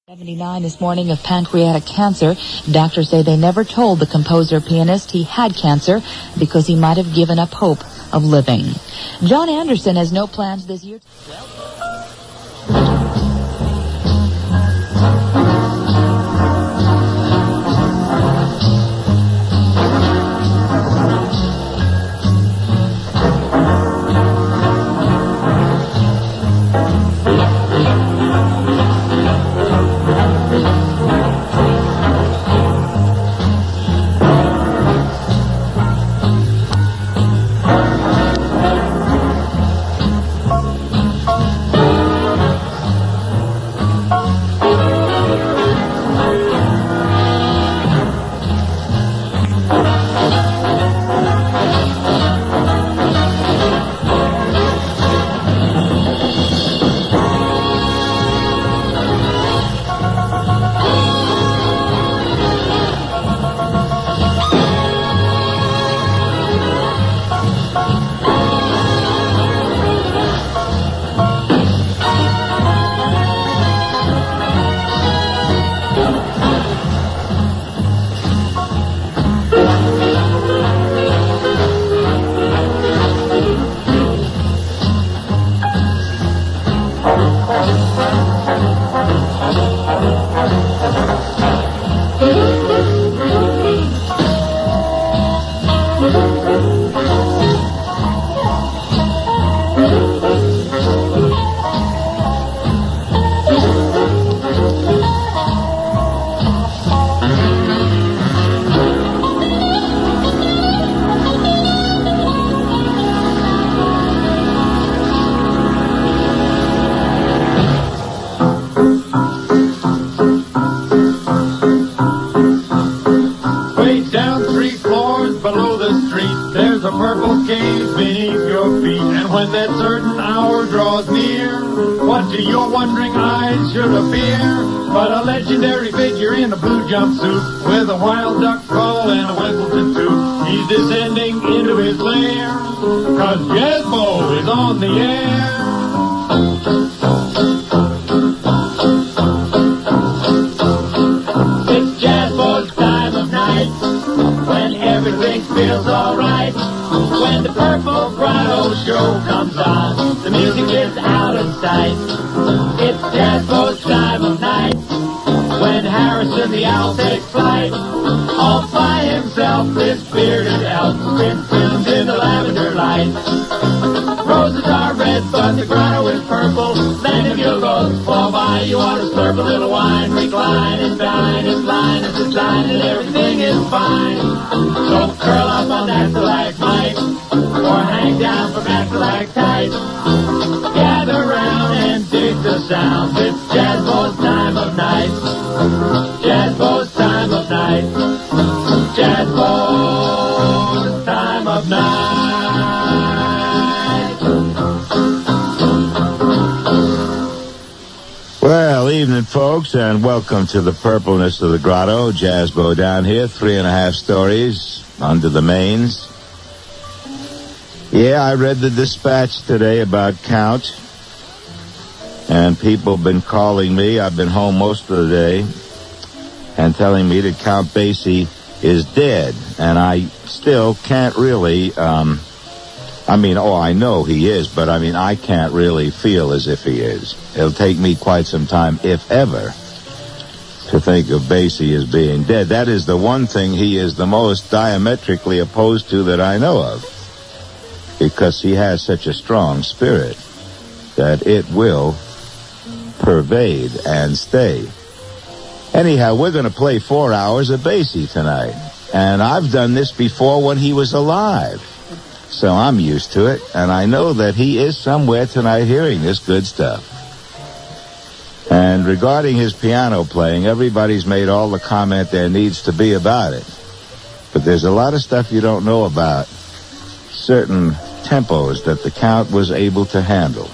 79 this morning of pancreatic cancer. Doctors say they never told the composer-pianist he had cancer because he might have given up hope of living. John Anderson has no plans this year. Legendary figure in a blue jumpsuit with a wild duck call and a Wimbledon toot. He's descending into his lair, 'cause Jazzbo is on the air. It's Jazzbo's time of night, when everything feels alright. When the Purple Grotto show comes on, the music is out of sight. It's Jazzbo's time of night, when Harrison the Owl takes flight. All by himself, this bearded elf spins films in the lavender light. Roses are red, but the grotto is purple. Then if your roses fall by, you ought to slurp a little wine, recline and dine. His line is a sign that everything is fine. So curl up on that stalagmite, or hang down from that stalactite. Gather round and dig the sounds. It's Jazzbo's time of night. Jazzbo's time of night. Jazzbo's time of night. Well, evening, folks, and welcome to the Purpleness of the Grotto. Jazzbo down here, 3.5 stories under the mains. Yeah, I read the dispatch today about Count, and people have been calling me. I've been home most of the day, and telling me that Count Basie is dead. And I still can't really, I know he is, but I can't really feel as if he is. It'll take me quite some time, if ever, to think of Basie as being dead. That is the one thing he is the most diametrically opposed to that I know of, because he has such a strong spirit that it will pervade and stay. Anyhow, we're going to play 4 hours of Basie tonight. And I've done this before when he was alive. So I'm used to it. And I know that he is somewhere tonight hearing this good stuff. And regarding his piano playing, everybody's made all the comment there needs to be about it. But there's a lot of stuff you don't know about certain tempos that the Count was able to handle.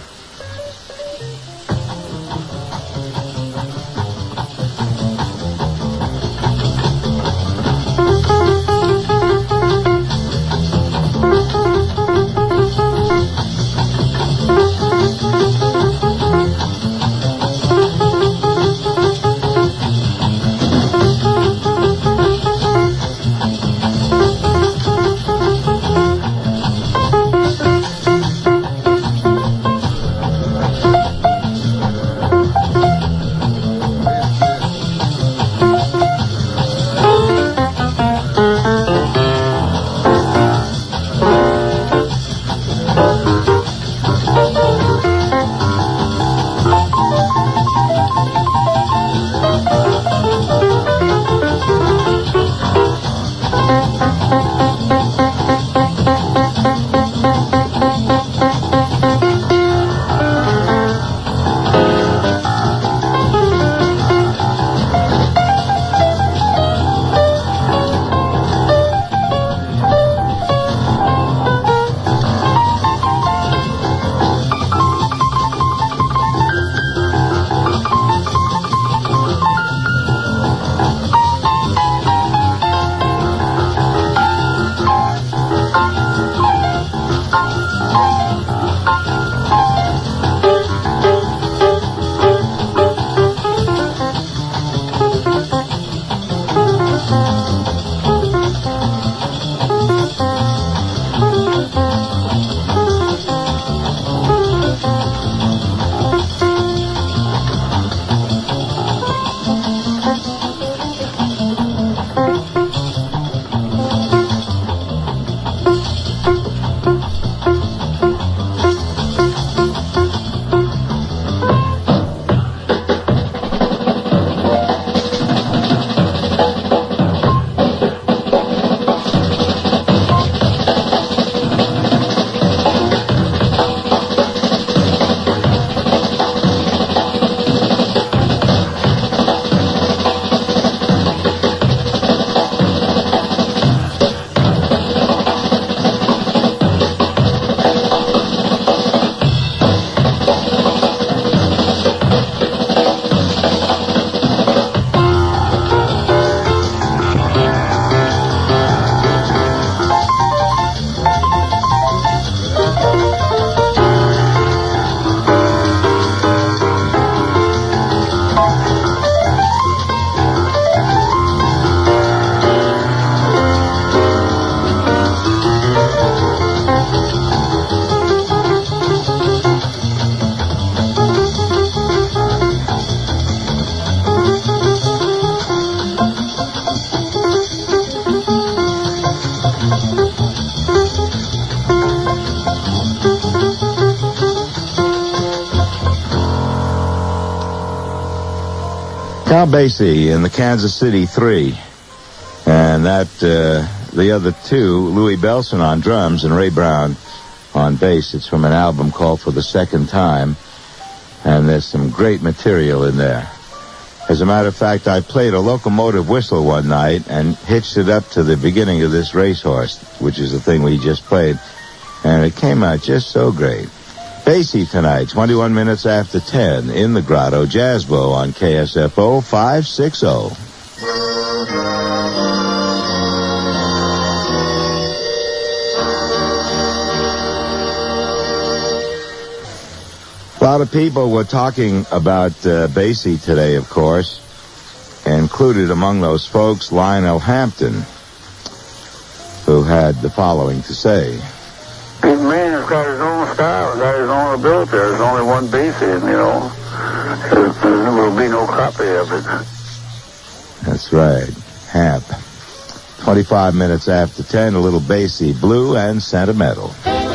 Count Basie in the Kansas City 3. And that, the other two, Louis Bellson on drums and Ray Brown on bass. It's from an album called For the Second Time. And there's some great material in there. As a matter of fact, I played a locomotive whistle one night and hitched it up to the beginning of this racehorse, which is the thing we just played. And it came out just so great. Basie tonight, 21 minutes after 10, in the Grotto, Jazzbo on KSFO 560. A lot of people were talking about Basie today, of course. Included among those folks, Lionel Hampton, who had the following to say. This man has got his own style, got his own ability. There's only one Basie, you know. There will be no copy of it. That's right. Hamp. 25 minutes after 10, a little Basie, blue and sentimental.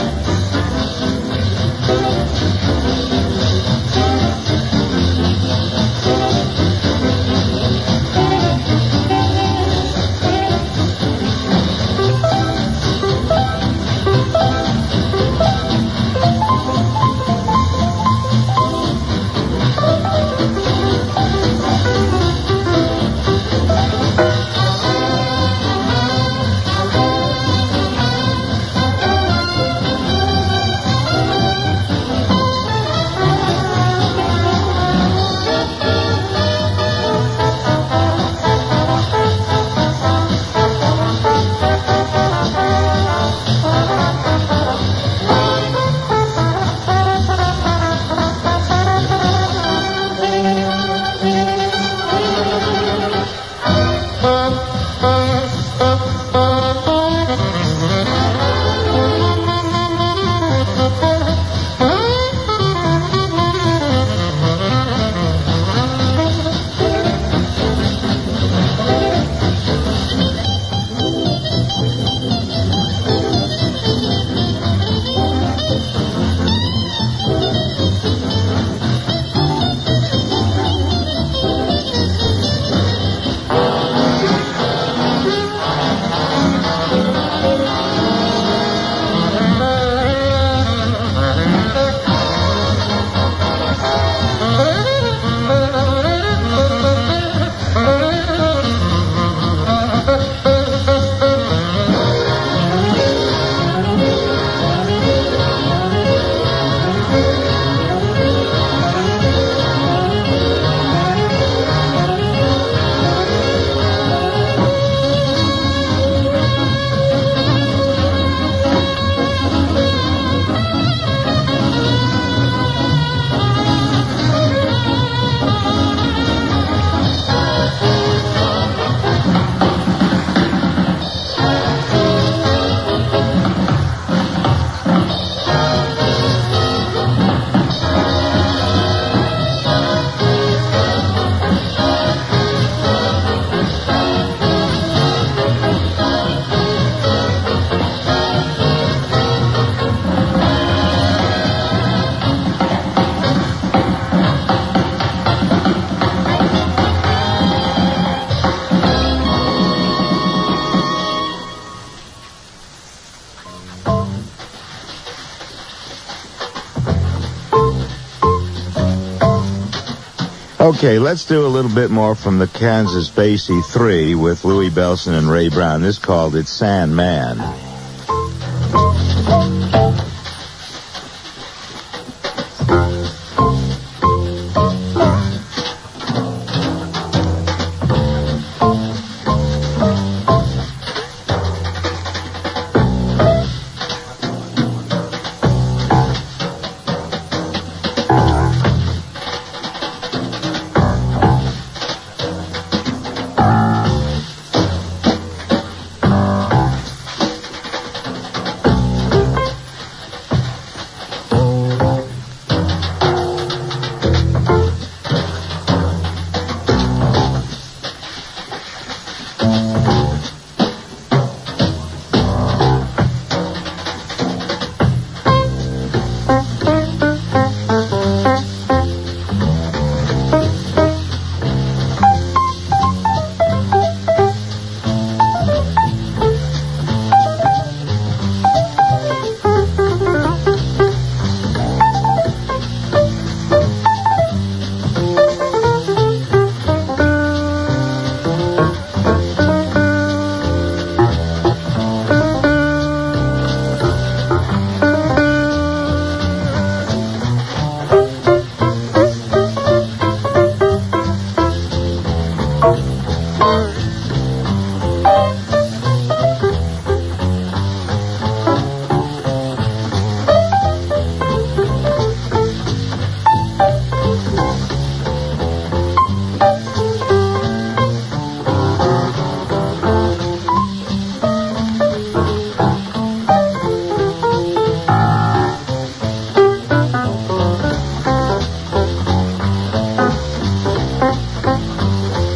Okay, let's do a little bit more from the Kansas Basie 3 with Louis Bellson and Ray Brown. This called It's Sandman.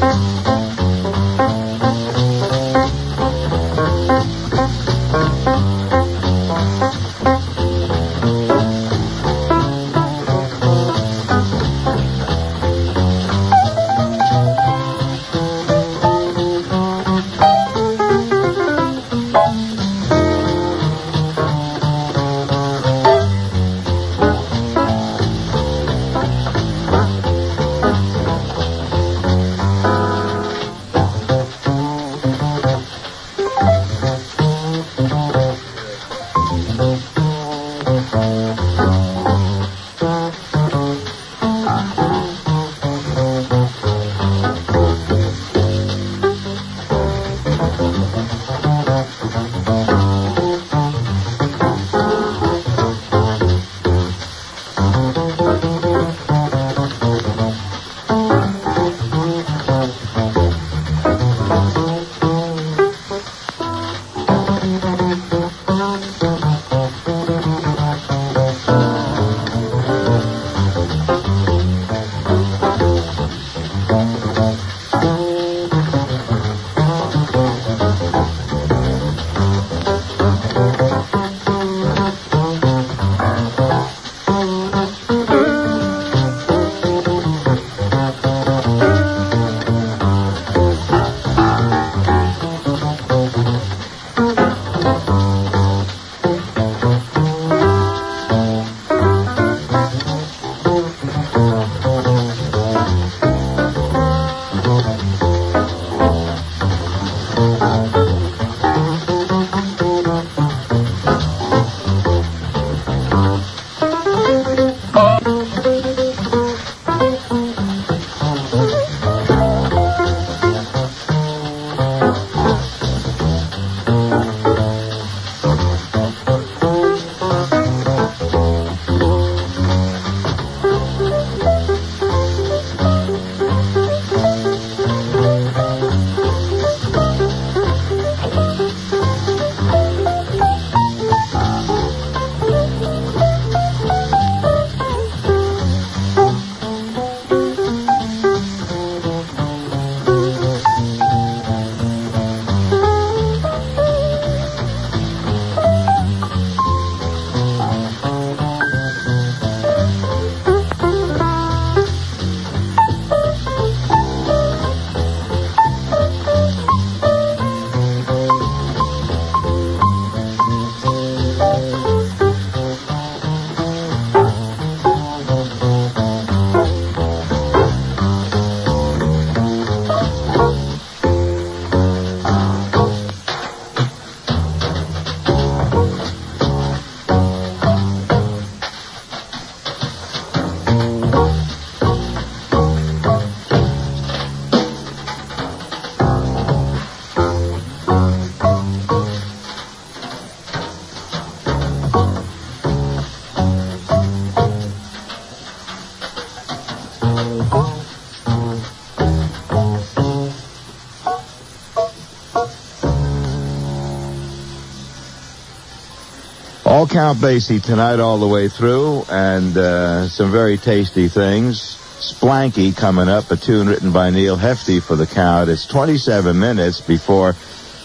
All Count Basie tonight all the way through, and some very tasty things. Splanky coming up, a tune written by Neil Hefti for the Count. It's 27 minutes before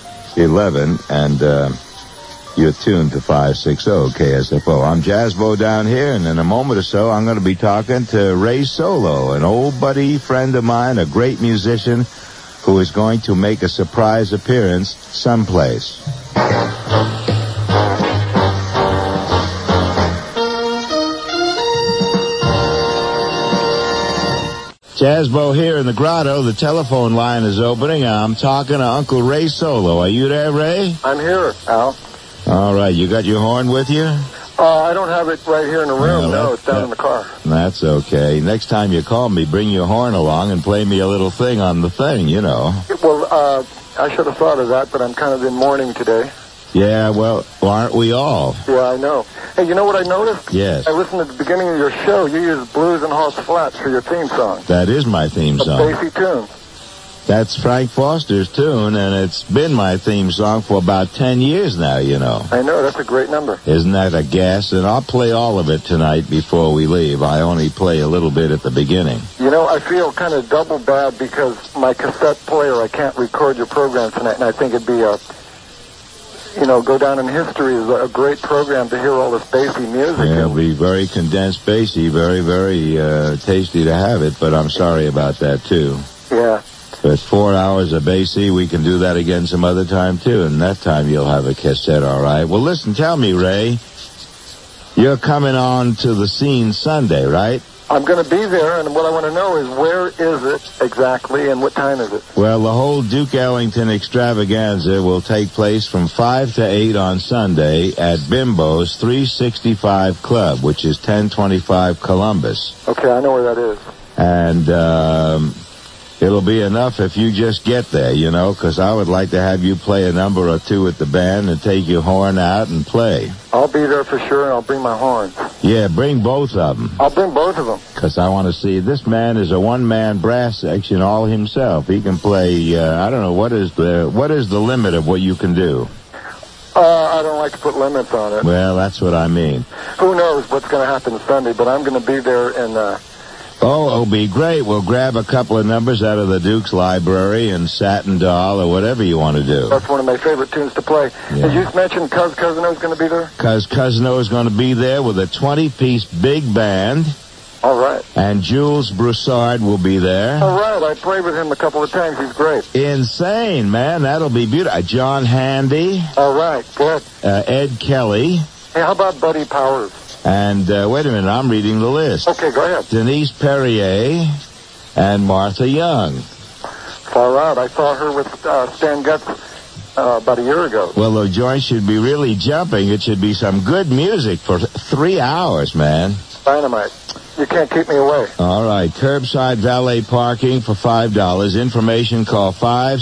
11, and you're tuned to 560 KSFO. I'm Jazzbo down here, and in a moment or so, I'm going to be talking to Ray Solo, an old buddy friend of mine, a great musician who is going to make a surprise appearance someplace. Jazzbo here in the grotto. The telephone line is opening. I'm talking to Uncle Ray Solo. Are you there, Ray? I'm here, Al. All right. You got your horn with you? I don't have it right here in the room. No, it's down in the car. That's okay. Next time you call me, bring your horn along and play me a little thing on the thing, you know. Well, I should have thought of that, but I'm kind of in mourning today. Yeah, well, aren't we all? Yeah, I know. Hey, you know what I noticed? Yes. I listened at the beginning of your show. You used Blues and Hoss Flats for your theme song. That is my theme song. A Basie tune. That's Frank Foster's tune, and it's been my theme song for about 10 years now, you know. I know, that's a great number. Isn't that a gas? And I'll play all of it tonight before we leave. I only play a little bit at the beginning. You know, I feel kind of double bad because my cassette player, I can't record your program tonight, and I think it'd be go down in history as a great program to hear all this bassy music. Yeah, it'll be very condensed bassy, very, very tasty to have it, but I'm sorry about that, too. Yeah. But 4 hours of bassy, we can do that again some other time, too, and that time you'll have a cassette, all right. Well, listen, tell me, Ray, you're coming on to the scene Sunday, right? I'm going to be there, and what I want to know is where is it exactly and what time is it? Well, the whole Duke Ellington extravaganza will take place from 5 to 8 on Sunday at Bimbo's 365 Club, which is 1025 Columbus. Okay, I know where that is. And it'll be enough if you just get there, you know, because I would like to have you play a number or two at the band and take your horn out and play. I'll be there for sure, and I'll bring my horn. Yeah, bring both of them. I'll bring both of them. Because I want to see, this man is a one-man brass section all himself. He can play, I don't know, what is the limit of what you can do? I don't like to put limits on it. Well, that's what I mean. Who knows what's going to happen Sunday, but I'm going to be there and... Oh, it'll be great. We'll grab a couple of numbers out of the Duke's library and Satin Doll or whatever you want to do. That's one of my favorite tunes to play. Yeah. Did you mention Cuz Cousino's going to be there? Cuz Cousino is going to be there with a 20-piece big band. All right. And Jules Broussard will be there. All right. I played with him a couple of times. He's great. Insane, man. That'll be beautiful. John Handy. All right. Good. Ed Kelly. Hey, how about Buddy Powers? And, wait a minute, I'm reading the list. Okay, go ahead. Denise Perrier and Martha Young. Far out. I saw her with Stan Getz about a year ago. Well, the joint should be really jumping. It should be some good music for 3 hours, man. Dynamite. You can't keep me away. All right. Curbside valet parking for $5. Information, call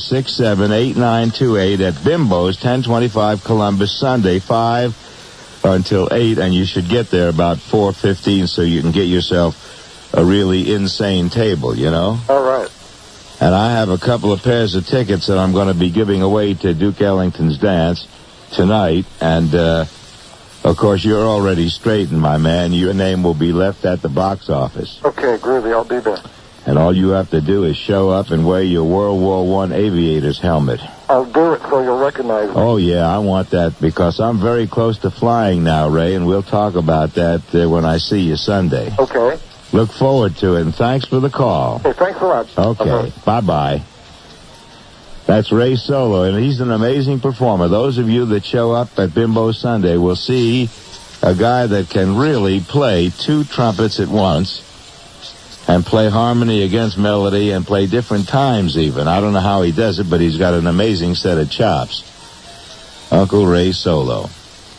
567-8928 at Bimbo's, 1025 Columbus, Sunday, 5 until 8, and you should get there about 4:15 so you can get yourself a really insane table, you know? All right. And I have a couple of pairs of tickets that I'm going to be giving away to Duke Ellington's dance tonight, and, of course, you're already straightened, my man. Your name will be left at the box office. Okay, groovy. I'll be there. And all you have to do is show up and wear your World War I aviator's helmet. I'll do it so you'll recognize me. Oh, yeah, I want that because I'm very close to flying now, Ray, and we'll talk about that when I see you Sunday. Okay. Look forward to it, and thanks for the call. Hey, thanks a lot. Okay, bye-bye. That's Ray Solo, and he's an amazing performer. Those of you that show up at Bimbo Sunday will see a guy that can really play two trumpets at once and play harmony against melody and play different times even. I don't know how he does it, but he's got an amazing set of chops. Uncle Ray Solo.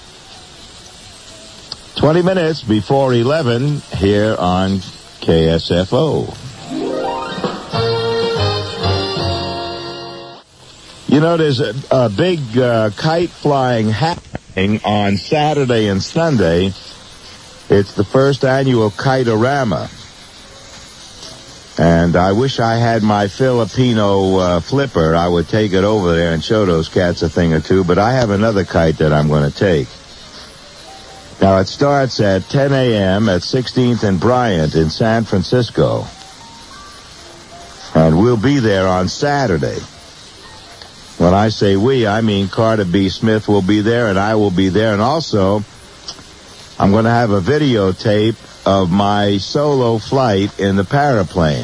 20 minutes before 11 here on KSFO. You know, there's a big kite flying happening on Saturday and Sunday. It's the first annual Kite-orama. And I wish I had my Filipino flipper. I would take it over there and show those cats a thing or two. But I have another kite that I'm going to take. Now, it starts at 10 a.m. at 16th and Bryant in San Francisco. And we'll be there on Saturday. When I say we, I mean Carter B. Smith will be there and I will be there. And also, I'm going to have a videotape of my solo flight in the paraplane.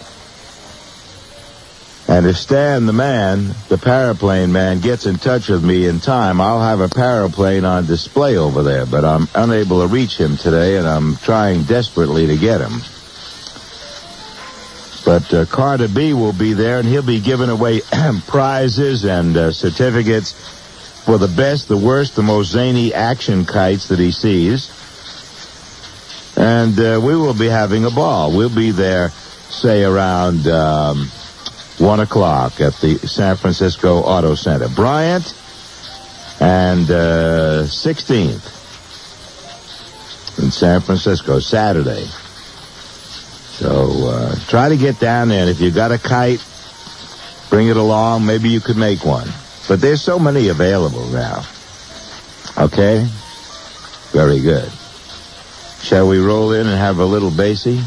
And if Stan the man, the paraplane man, gets in touch with me in time, I'll have a paraplane on display over there. But I'm unable to reach him today, and I'm trying desperately to get him. But Carter B. will be there, and he'll be giving away prizes and certificates for the best, the worst, the most zany action kites that he sees. And we will be having a ball. We'll be there, say, around 1 o'clock at the San Francisco Auto Center. Bryant and 16th in San Francisco, Saturday. So try to get down there. And if you got a kite, bring it along. Maybe you could make one. But there's so many available now. Okay? Very good. Shall we roll in and have a little bassy?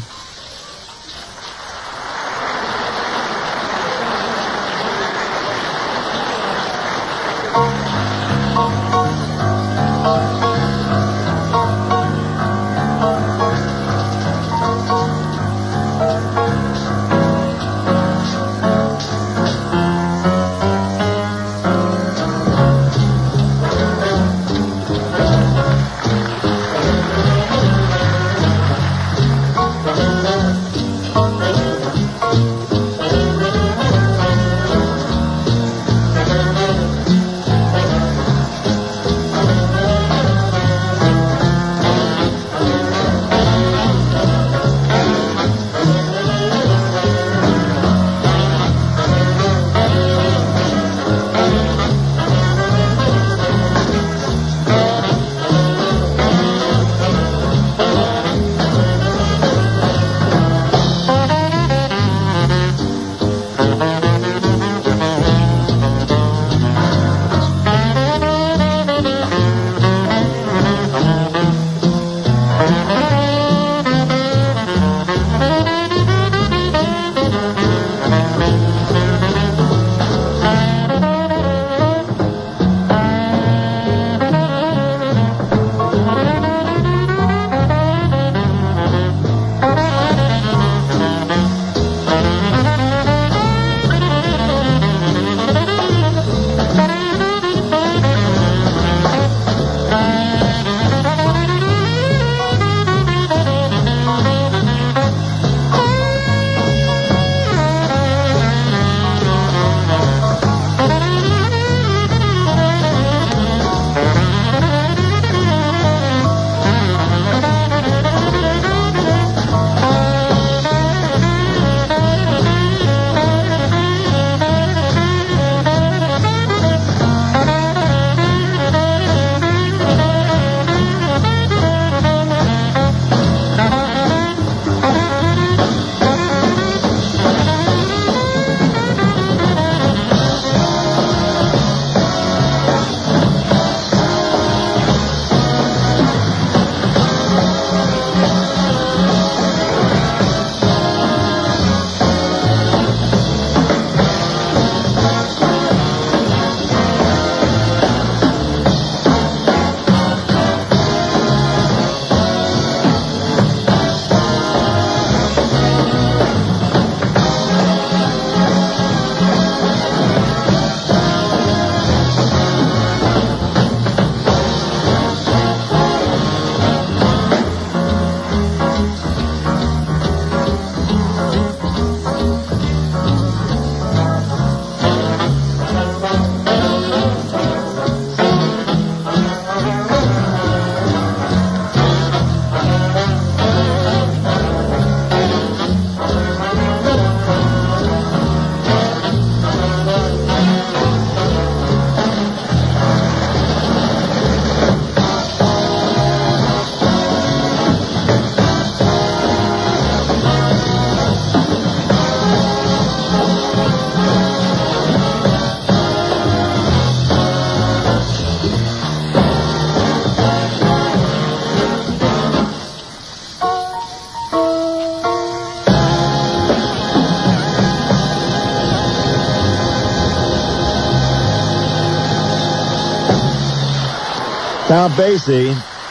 Count Basie,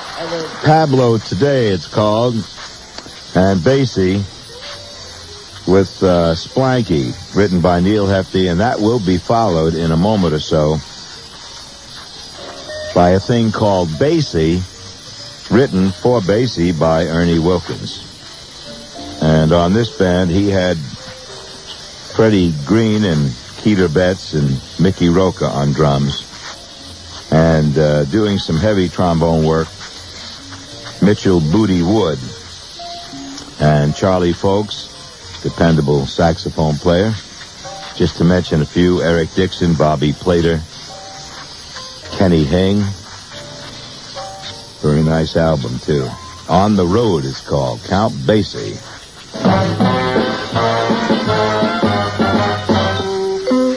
Pablo Today it's called, and Basie with Splanky, written by Neil Hefti, and that will be followed in a moment or so by a thing called Basie, written for Basie by Ernie Wilkins. And on this band, he had Freddie Green and Keeter Betts and Mickey Roca on drums. And doing some heavy trombone work, Mitchell Booty Wood. And Charlie Folks, dependable saxophone player. Just to mention a few, Eric Dixon, Bobby Plater, Kenny Hing. Very nice album, too. On the Road it's called. Count Basie.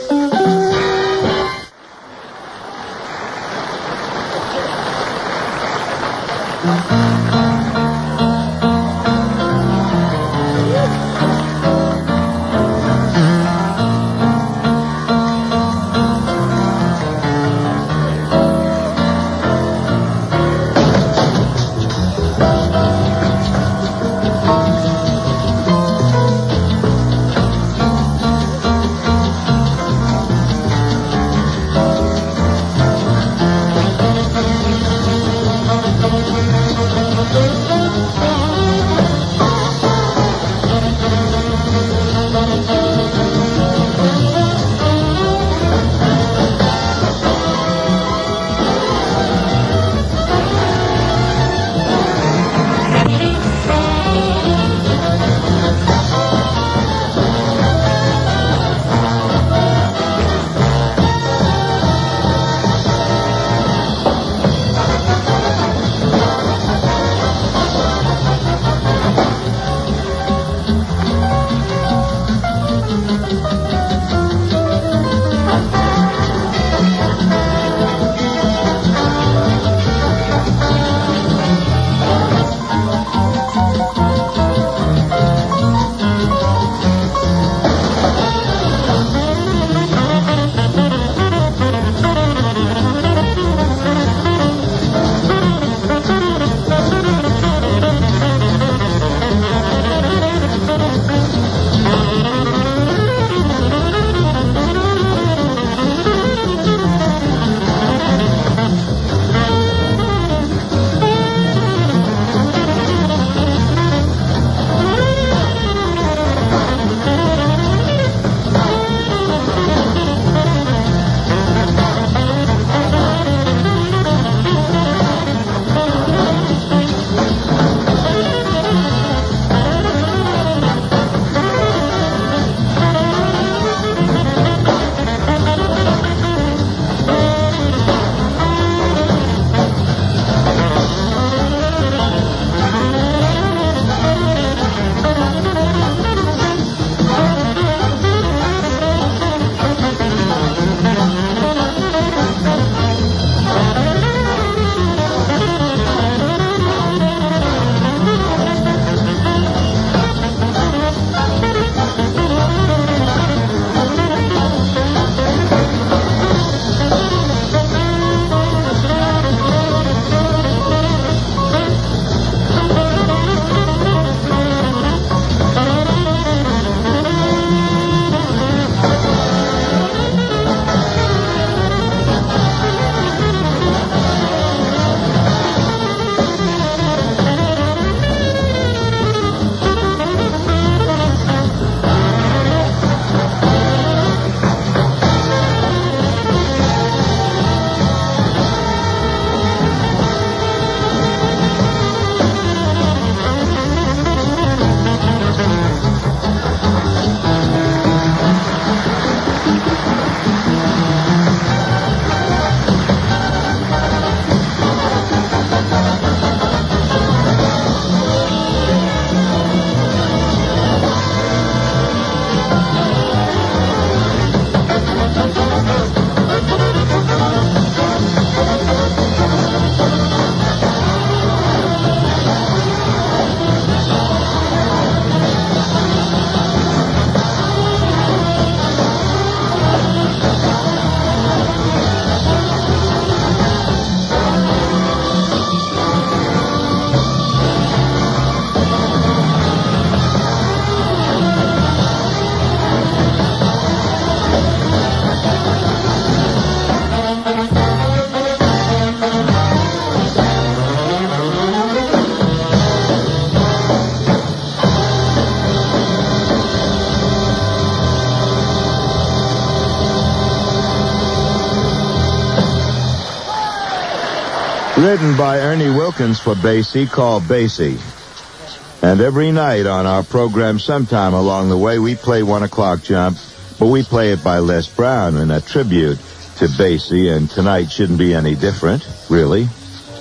Written by Ernie Wilkins for Basie, called Basie. And every night on our program, sometime along the way, we play 1 o'clock jump, but we play it by Les Brown in a tribute to Basie, and tonight shouldn't be any different, really.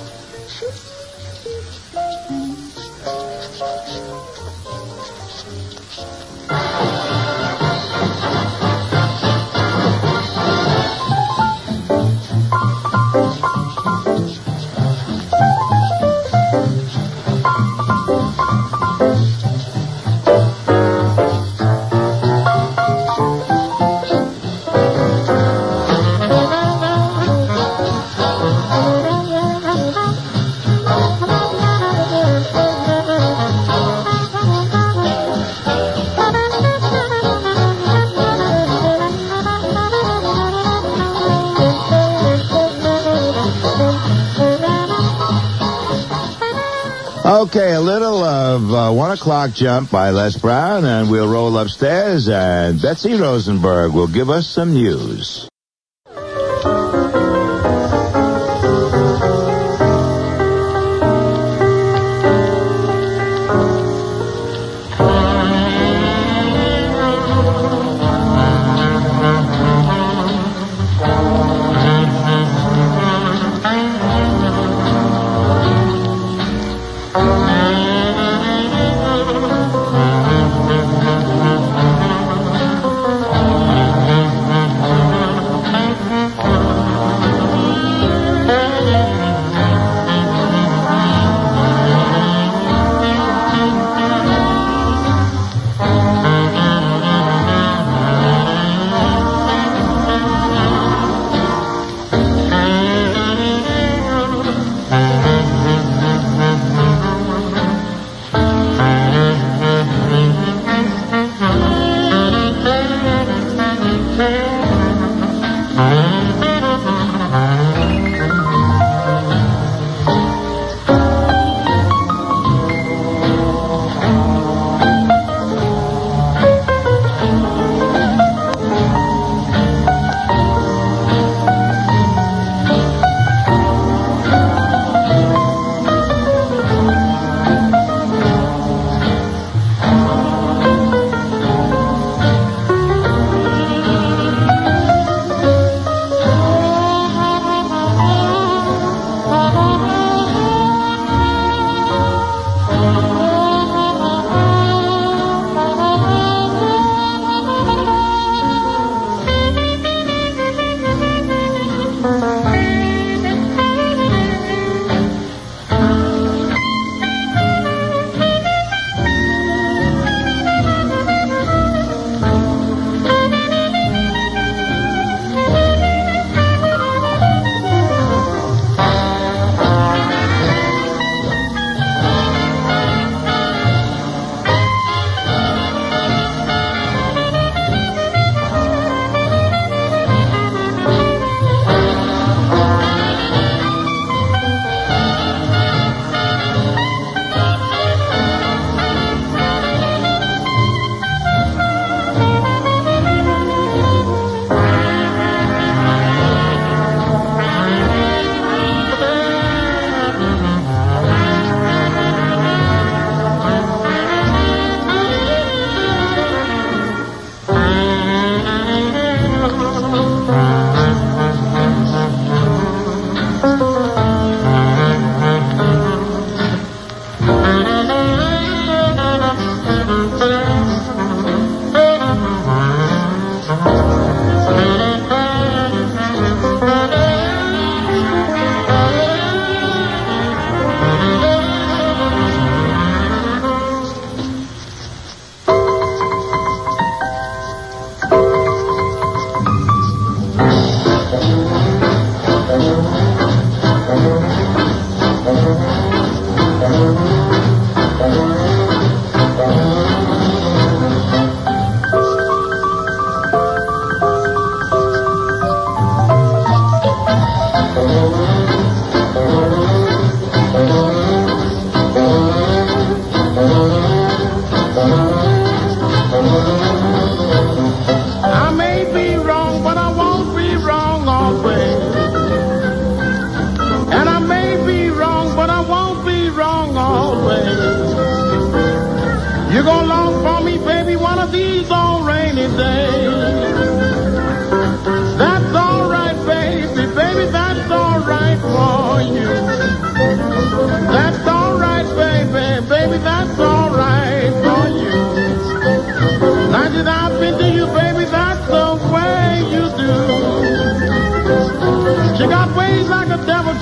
Okay, a little of 1 o'clock jump by Les Brown, and we'll roll upstairs, and Betsy Rosenberg will give us some news.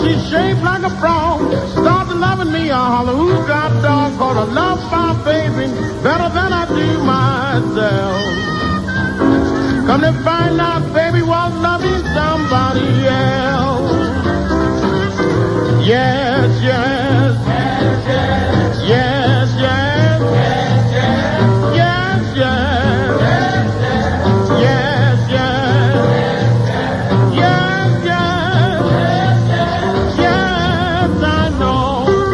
she's shaped like a frog. Started loving me, I holler, who's got dog? Cause I love my baby better than I do myself. Come to find out, baby was loving somebody else. Yes, yes. Yes, yes. Yes, yes. Yes, yes. Yes, yes. Yes, yes. Yes, I know.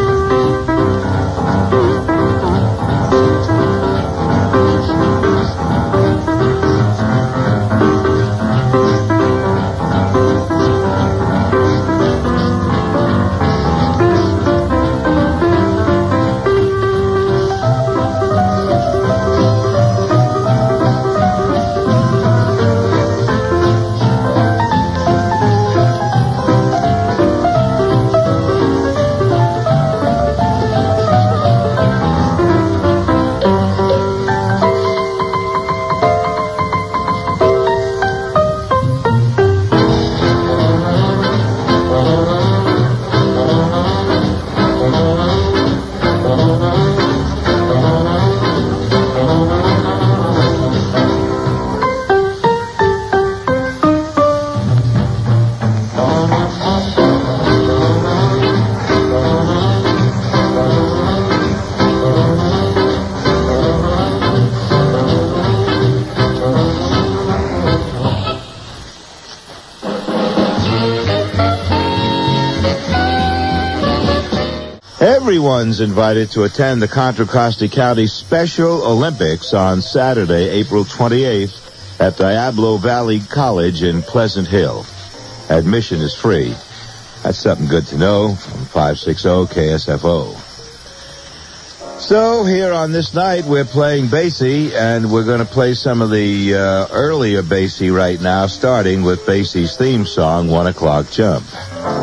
Everyone's invited to attend the Contra Costa County Special Olympics on Saturday, April 28th at Diablo Valley College in Pleasant Hill. Admission is free. That's something good to know from 560 KSFO. So here on this night, we're playing Basie, and we're going to play some of the earlier Basie right now, starting with Basie's theme song, 1 O'Clock Jump.